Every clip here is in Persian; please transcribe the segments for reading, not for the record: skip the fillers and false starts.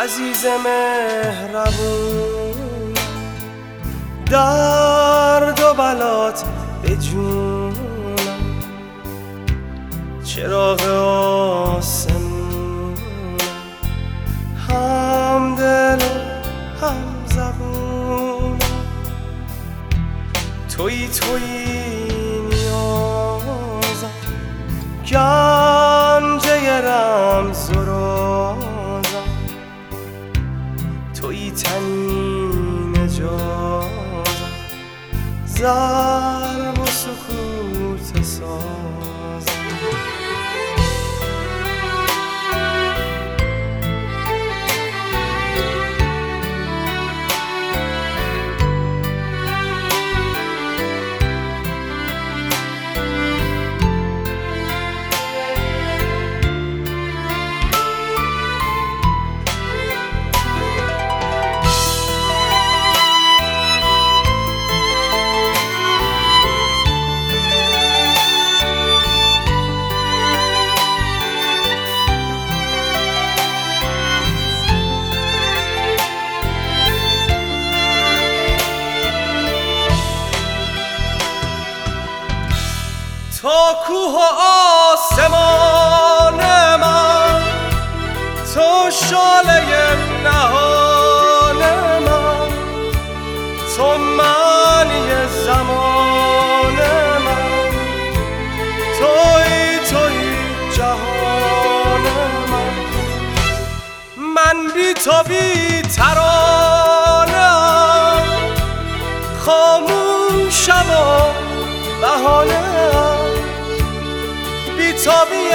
عزیز مهربون، درد و بلات به جونم، چراغ آسمون، هم دل و هم زبون، تویی نیازم، گنجه رمز و رازم، تویی تنین نجازم، ضرب و سکوت سازم. تا کوه و آسمان من، تو شعله نهان من، تو معنی زمان من، توی جهان من بی تو بی ترانه‌ام، خاموشم و بهانه‌ام، بی‌تابی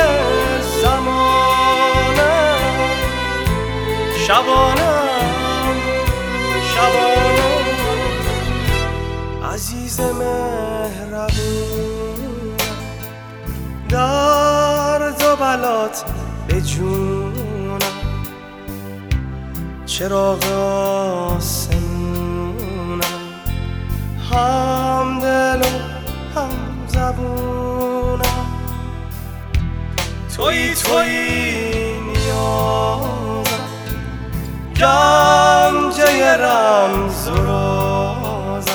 زمانم، شبانم عزیز مهربون، درد و بلات به جونم، چراغ آسمونم، هم دل و هم زبونم، تویی نیازم، گنجه رمز و رازم،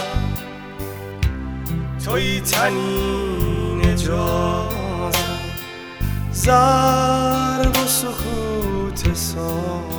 تویی تنین نجازم، ضرب و سکوت سازم.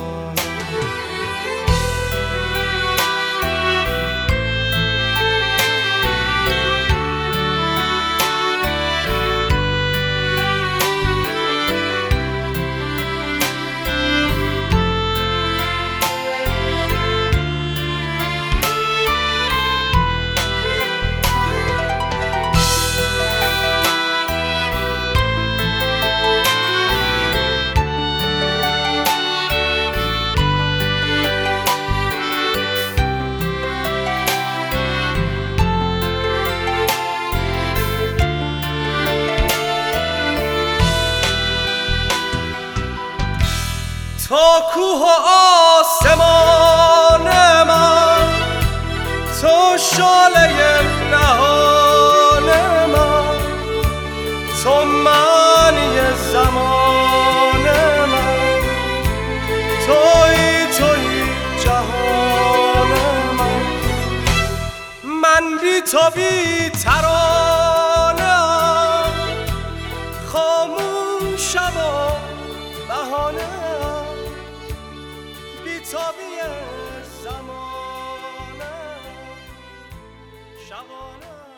تا کوه و آسمان من، تو شعله نهان من، تو معنی زمان من، توی جهان من بی تو بی ترانه‌ام، خاموشم و بهانه‌ام، بی‌تابی زمانم، شبانم